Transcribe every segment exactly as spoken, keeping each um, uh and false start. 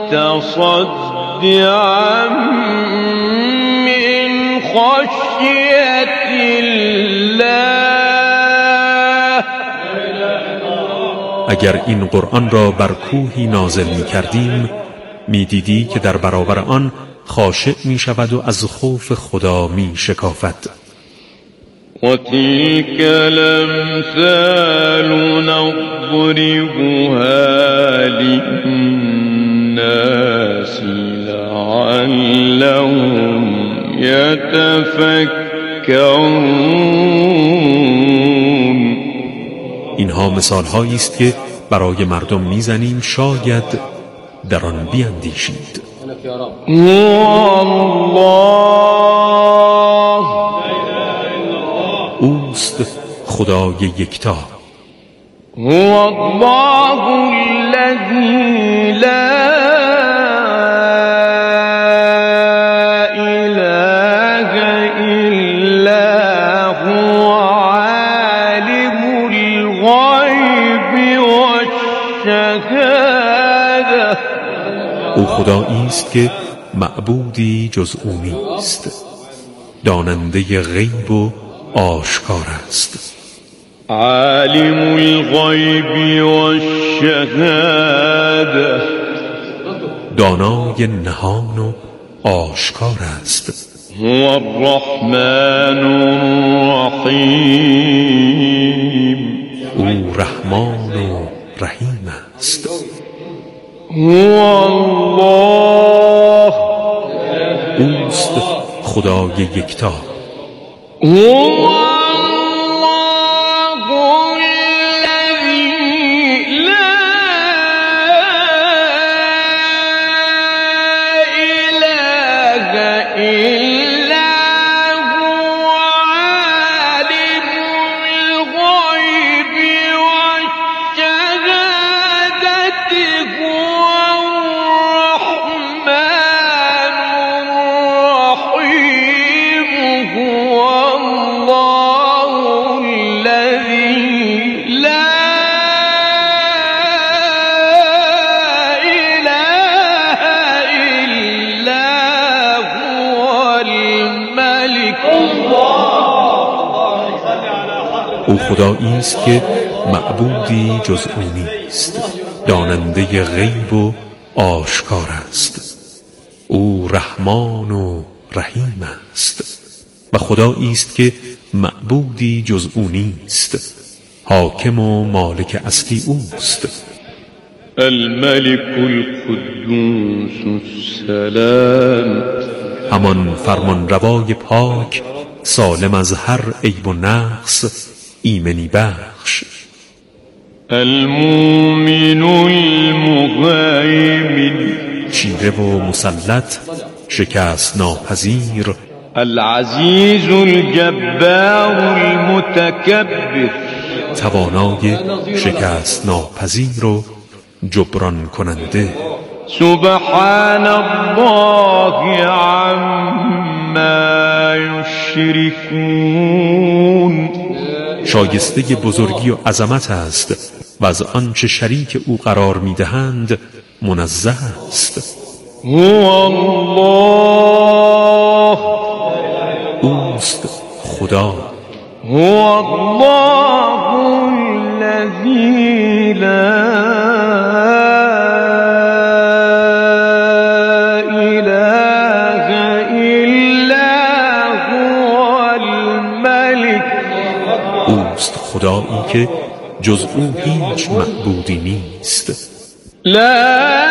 متصدعا من خشية الله. اگر این قرآن را بر کوهی نازل می کردیم می دیدی که در برابر آن خاشع می شود و از خوف خدا می شکافد. و تلک الامثال نضربها للناس لعلهم یتفکرون. اینها مثال هایی است که برای مردم میزنیم شاید در آن بیندیشید. الله اوست خدای یکتا. هو الله الذی لا اله الا هو عالم الغیب والشهاده. او خدایی است که معبودی جز او نیست، داننده غیب و آشکار است. عالم الغیب والشهاده، دانای نهان و آشکار است. هو الرحمن الرحیم، او رحمان و رحیم است. هو الله اوست خدای یکتا. هو او خدایی است که معبودی جز او نیست، داننده غیب و آشکار است. او رحمان و رحیم است و خدایی است که معبودی جز او نیست، حاکم و مالک اصلی اوست. الملك القدوس السلام، همان فرمان روای پاک، سالم از هر عیب و نقص، ایمنی بخش. المؤمن المهیمن، چیره و مسلط، شکست ناپذیر. العزیز الجبار المتکبر، توانای شکست ناپذیر و جبران کننده. سبحان الله عما یشرکون، شایسته بزرگی و عظمت است و از آنچه شریک او قرار میدهند منزه است. هو الله، اوست خدا. هو الله الذی لا خدایی که جز او هیچ معبودی نیست. لا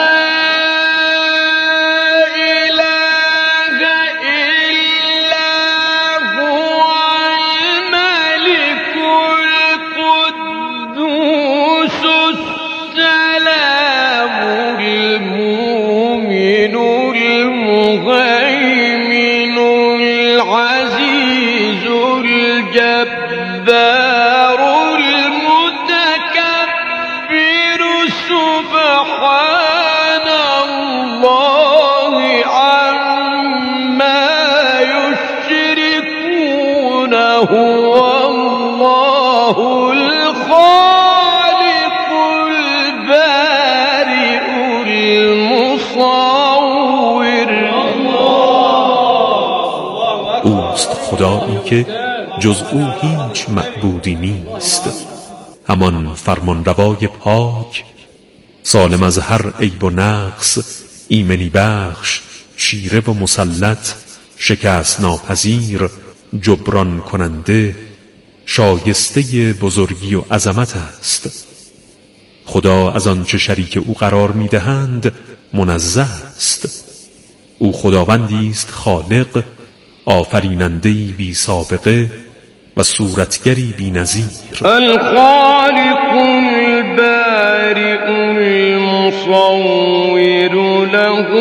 هو الله الخالق البارئ المصور اوست خدایی که جز او هیچ معبودی نیست، همان فرمانروای پاک، سالم از هر عیب و نقص، ایمنی بخش، چیره و مسلط، شکست ناپذیر، جبران کننده، شایسته بزرگی و عظمت است. خدا از آنچه شریک او قرار می‌دهند منزه است. او خداوندی است خالق، آفریننده‌ای بی سابقه و صورتگری بی نظیر. الخالق البارئ المصور له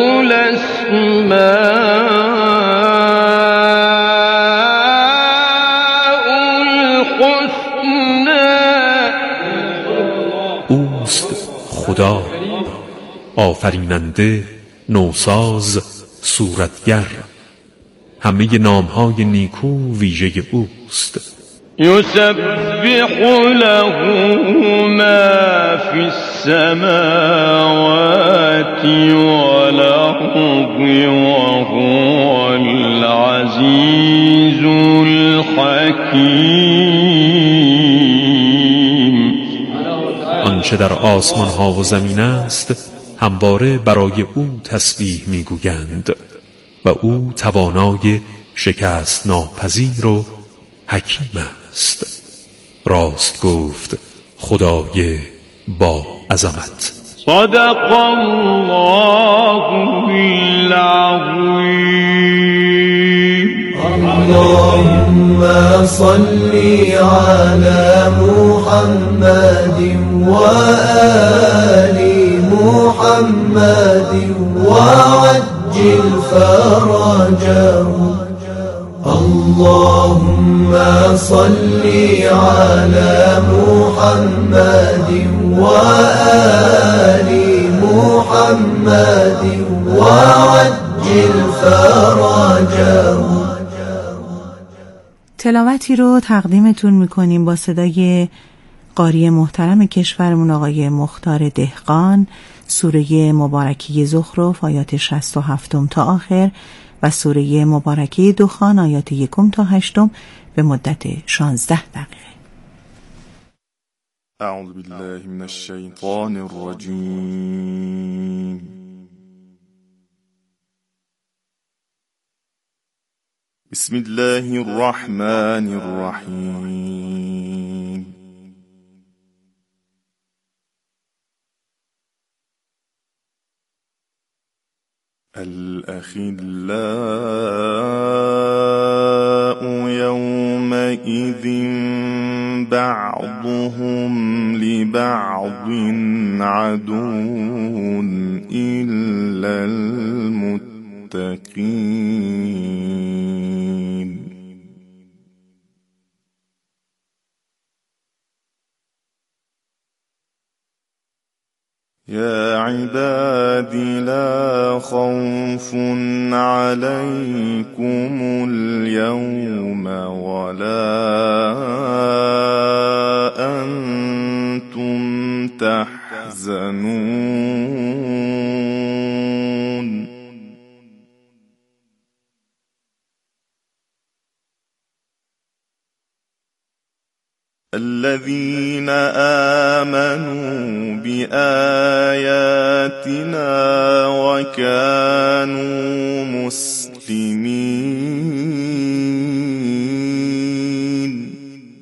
الاسماء الحسنى. اوست خدا آفریننده، نوساز، صورتگر، همه نامهای نیکو ویژه اوست. یسبح له ما فی السماوات والارض وهو العزیز الحکیم. آنچه در آسمان ها و زمین است همواره برای او تسبیح میگویند و او توانای شکست ناپذیر و حکیم است. راست گفت خدای با عظمت. صدق الله العظیم. اللهم صل على محمد وآل محمد وعجل فرجهم. اللهم صل على محمد وآل محمد وعجل فرجهم. تلاوتی رو تقدیمتون میکنیم با صدای قاری محترم کشورمون آقای مختار دهقان، سوره مبارکه زخرف آیات شصت و هفت تا آخر و سوره مبارکه دخان آیات یکم تا هشتم به مدت شانزده دقیقه. اعوذ بالله من الشیطان الرجیم. بسم الله الرحمن الرحیم. الأخلاء يومئذ بعضهم لبعض عدو إلا المتقين. يا عباد لا خوف عليكم اليوم ولا أنتم تحزنون. الذين آمنوا بآياتنا وكانوا مسلمين.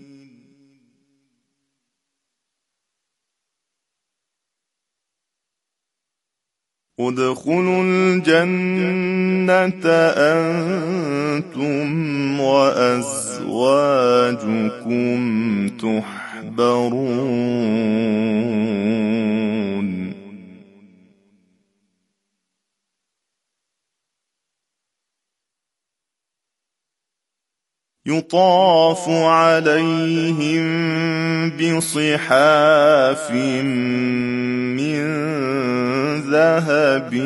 ادخلوا الجنة أنتم وأزواجكم تحبرون. يطاف عليهم بصحاف من ذهب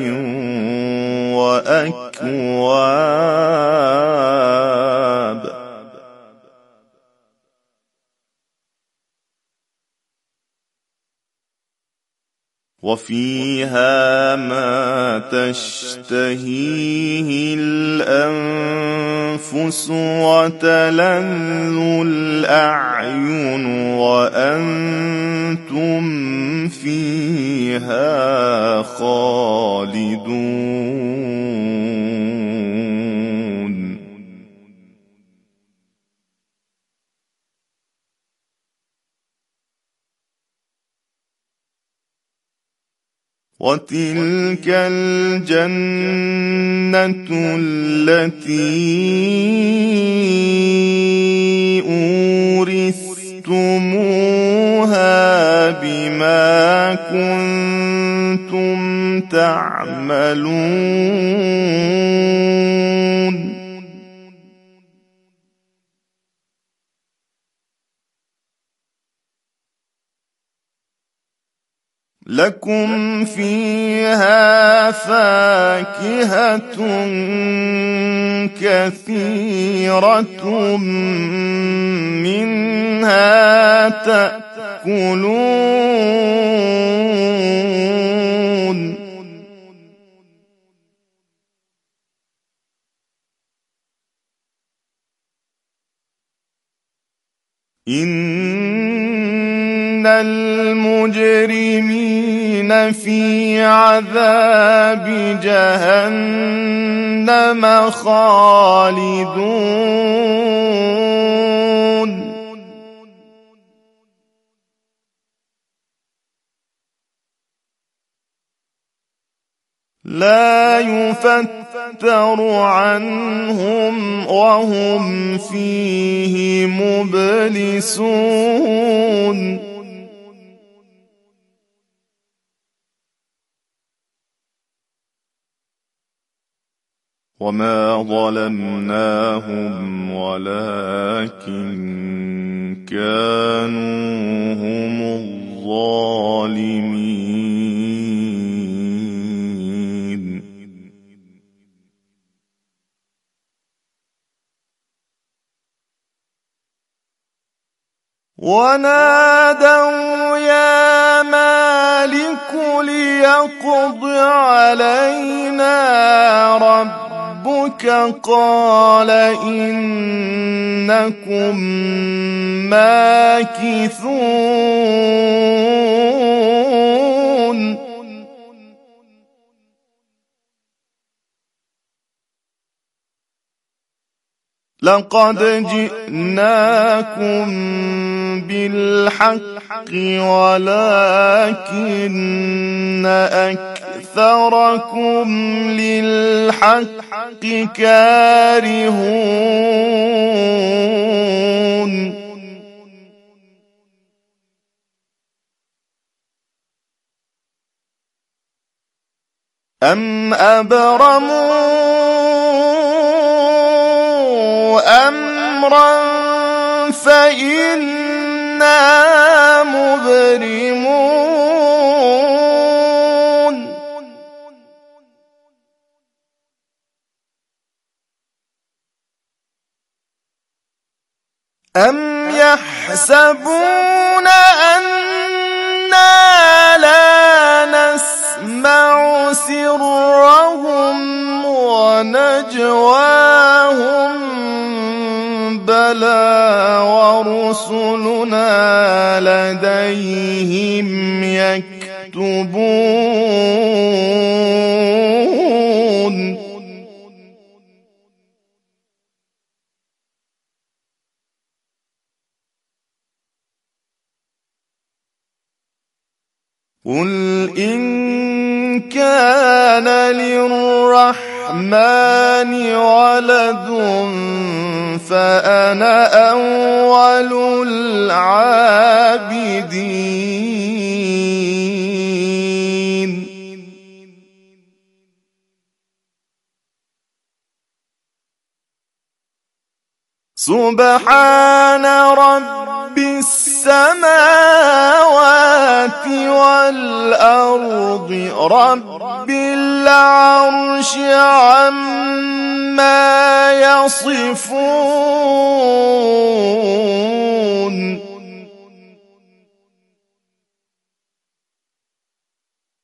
وأكواب وفيها ما تشتهيه الأنفس وتلذ الأعين وأنتم فيها خالدون وتلك الجنة التي أورثتموها بما كنتم تعملون لكم فيها فاكهة كثيرة منها تأكلون إن المجرمين في عذاب جهنم خالدون لا يفتر عنهم وهم فيه مبلسون وما ظلمناهم ولكن كانوا هم الظالمين ونادوا يا مالك ليقض علينا ربك قال إنكم ماكثون لقد جئناكم بالحق ولكن أكثركم للحق كارهون أم أبرموا أمرا فإنا مبرمون أم يحسبون أنا لا نسمع سرهم ونجواهم بلى ورسلنا لديهم يكتبون قل إن كان للرحمن ولد فأنا أول العابدين سبحان رب السماوات والأرض رب العرش عما يصفون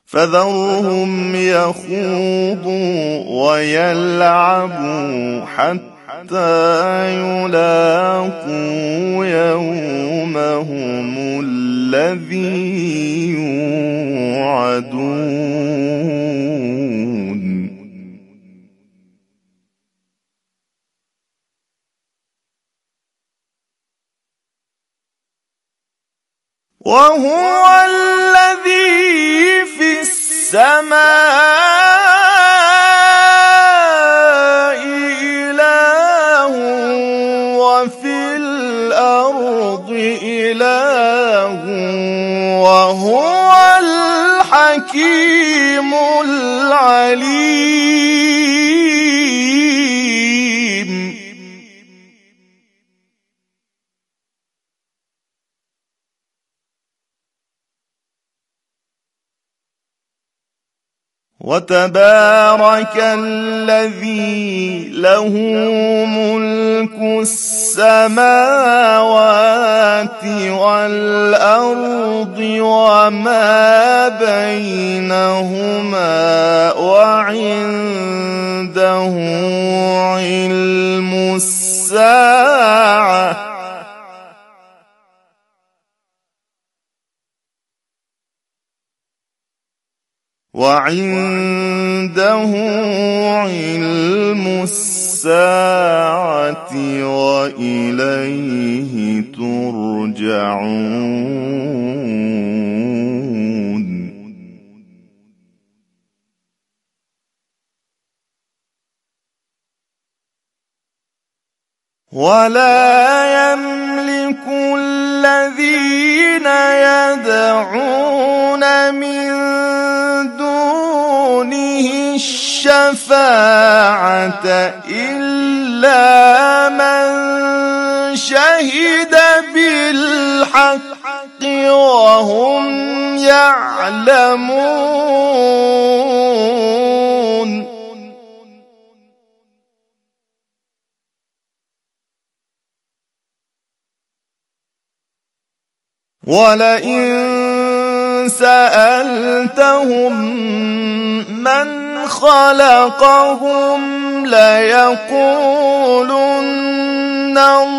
فذرهم يخوضوا ويلعبوا حتى يلاقوا يومهم الذي يوعدون. وهو الذي في السماء إله وفي الأرض إله وهو الحكيم العليم. وتبارك الذي له ملك السماوات والأرض وما بينهما وعنده علم الساعة وعنده علم الساعة وإليه ترجعون. ولا يملك الذين يدعون من دونه الشفاعة إلا من شهد بالحق وهم يعلمون. ولئن سألتهم من خلقهم ليقولن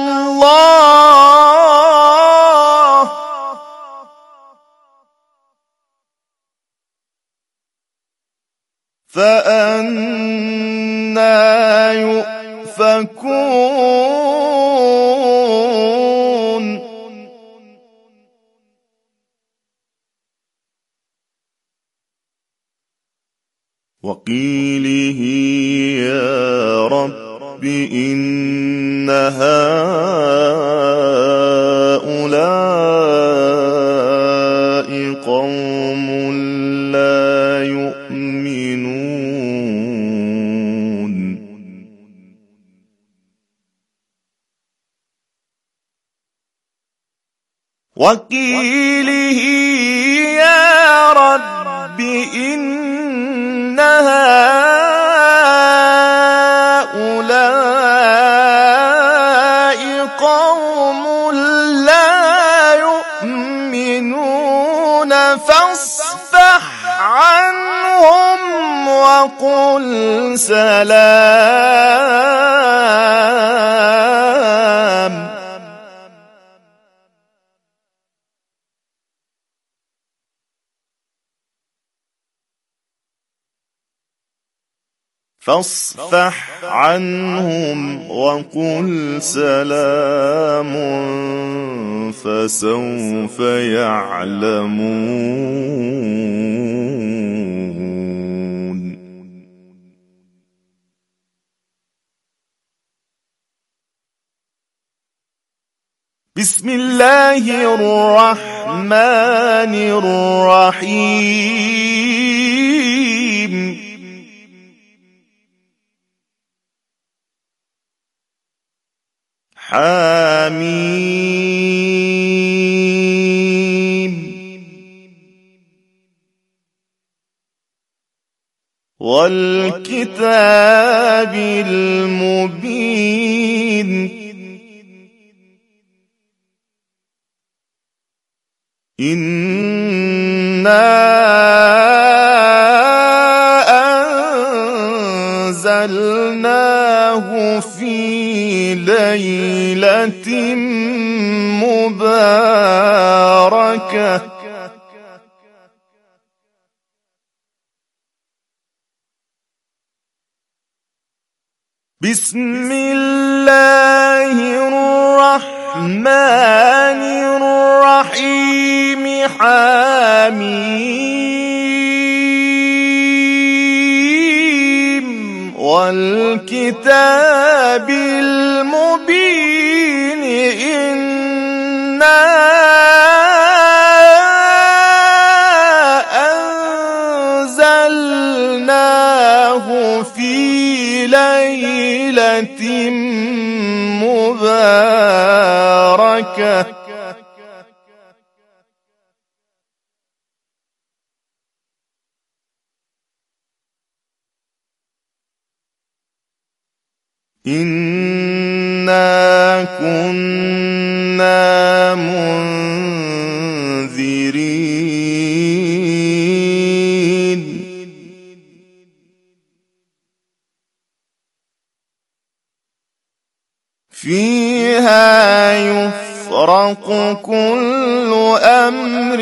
الله فأنى يؤفكون. وقيله يا رب إن هؤلاء قوم لا يؤمنون. وقيله يا رب إن هؤلاء قوم لا يؤمنون فاصفح عنهم وقل سلام. فاصفح عنهم وقل سلام فسوف يعلمون. بسم الله الرحمن الرحيم. حميم. والكتاب المبين. إنا أنزلناه في ليلة مباركة بسم الله الرحمن الرحيم حميم والكتاب المبين إنا أنزلناه في ليلة مباركة إنا كنا منذرين فيها يفرق كل أمر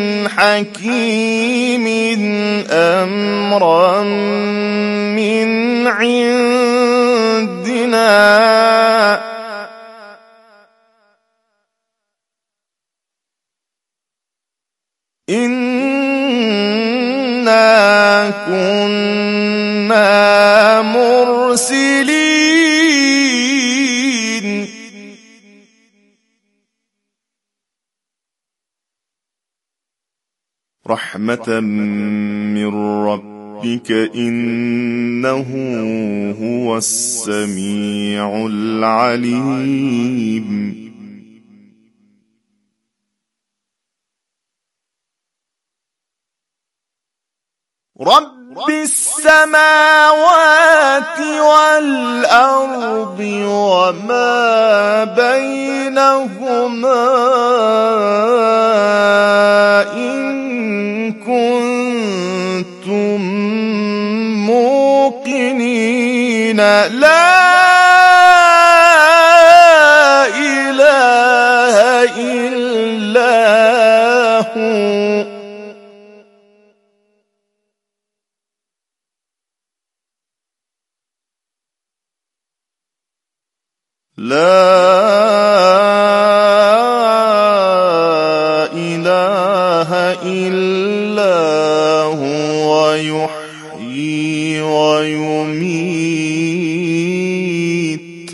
حكيم أمرا من عندنا إنا كنا مرسلين رحمة من ربك إنه هو السميع العليم رب السماوات والأرض وما بينهما إن كنتم موقنين لا إله إلا هو لا إله إلا هو يحيي ويميت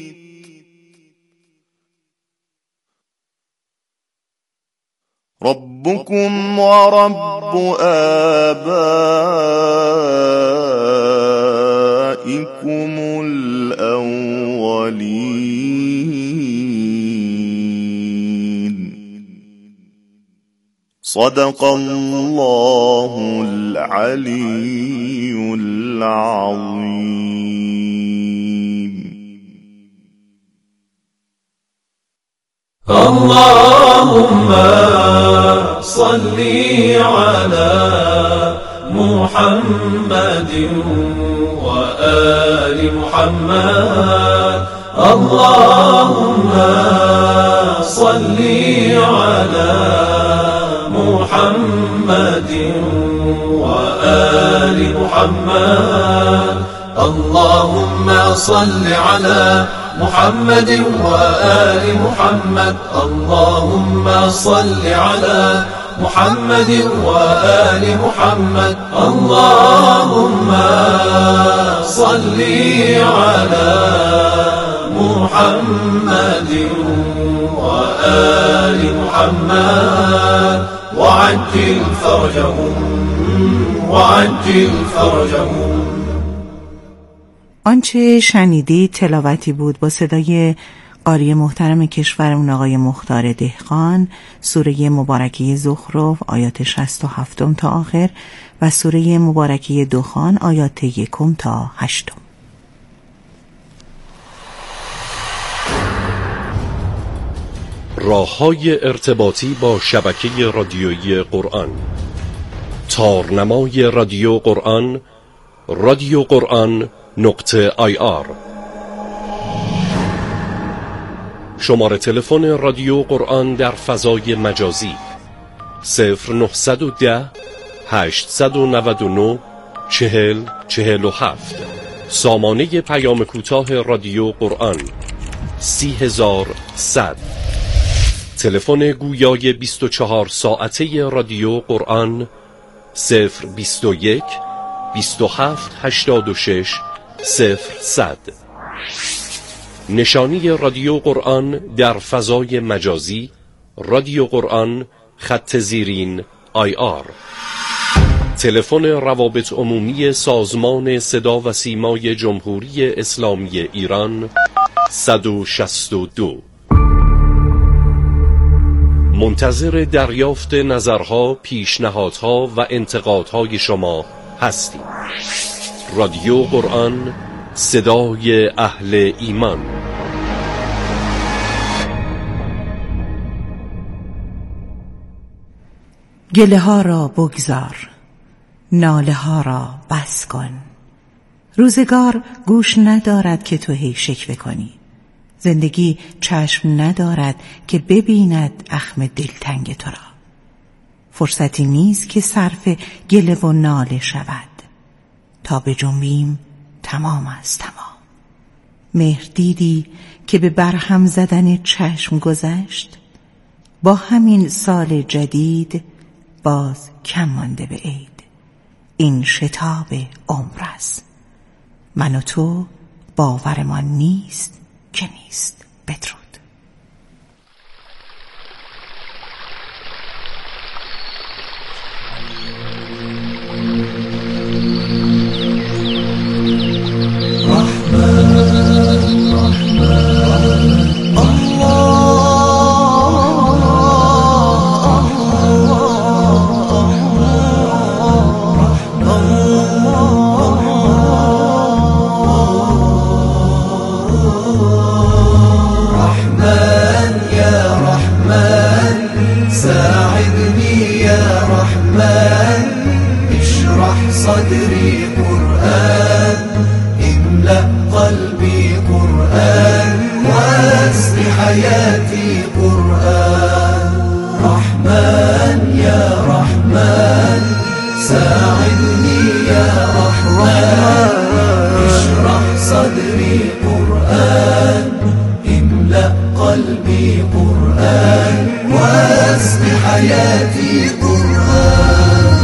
ربكم ورب آبائكم الأولين صدق الله العلي العظيم. اللهم صل على محمد وآل محمد. اللهم صل على محمد وآل محمد. اللهم صل على محمد وآل محمد. اللهم صل على محمد وآل محمد. اللهم صل على محمد وآل محمد وعجل فرجهم وعجل فرجهم. آنچه شنیدید تلاوتی بود با صدای قاری محترم کشورمون آقای مختار دهقان، سوره مبارکه زخرف آیات شصت و هفت تا آخر و سوره مبارکه دخان آیات یکم تا هشتم. راه‌های ارتباطی با شبکه رادیویی قرآن: تارنمای رادیو قرآن، رادیو قرآن نقطه آی آر. شماره تلفن رادیو قرآن در فضای مجازی صفر نهصد و ده هشتصد و نود و نه چهل چهل و هفت. سامانه پیام کوتاه رادیو قرآن سی هزار صد. تلفن گویای بیست و چهار ساعته رادیو قرآن صفر بیست و یک بیست و هفت هشتاد و شش صفر صد. نشانی رادیو قرآن در فضای مجازی رادیو قرآن خط زیرین آی آر. تلفن روابط عمومی سازمان صدا و سیمای جمهوری اسلامی ایران صد و شصت و دو. منتظر دریافت نظرها، پیشنهادها و انتقادهای شما هستیم. رادیو قرآن، صدای اهل ایمان. گله ها را بگذار، ناله ها را بس کن. روزگار گوش ندارد که تو هی شکوه کنی. زندگی چشم ندارد که ببیند اخم دلتنگ تو را. فرصتی نیست که صرف گله و ناله شود. تا به جنبیم تمام است تمام. مهر دیدی که به برهم زدن چشم گذشت. با همین سال جدید باز کم مانده به عید. این شتاب عمر است. من و تو باورمان نیست که نیست. بدرود. صدري قرآن املأ قلبي قرآن واسق حياتي قرآن رحمن يا رحمن ساعدني يا رحمن اشرح صدري قرآن املأ قلبي قرآن واسق حياتي قرآن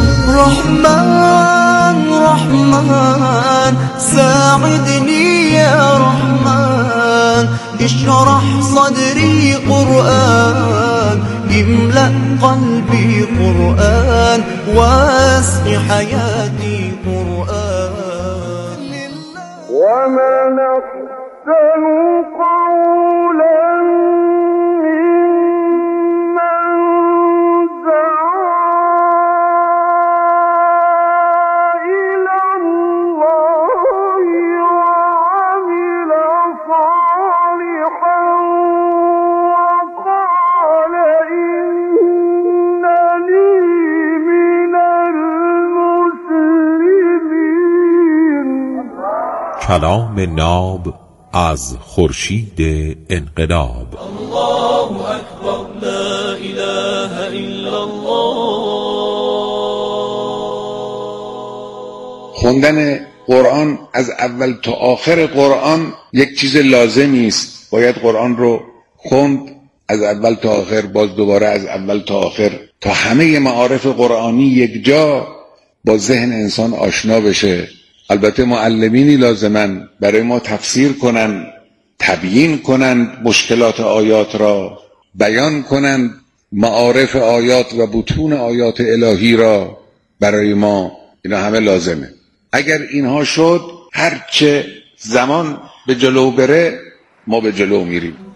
رحمن رحمن ساعدني يا رحمن اشرح صدري قرآن املأ قلبي قرآن واسق حياتي قرآن ومن أحسن قولا کلام ناب از خورشید انقلاب. الله اکبر لا اله الا الله. خوندن قرآن از اول تا آخر قرآن یک چیز لازمی است. باید قرآن رو خوند از اول تا آخر، باز دوباره از اول تا آخر، تا همه معارف قرآنی یک جا با ذهن انسان آشنا بشه. البته معلمینی لازمن برای ما تفسیر کنن، تبیین کنن مشکلات آیات را، بیان کنن معارف آیات و بطون آیات الهی را برای ما. اینا همه لازمه. اگر اینها شد، هرچه زمان به جلو بره ما به جلو میریم.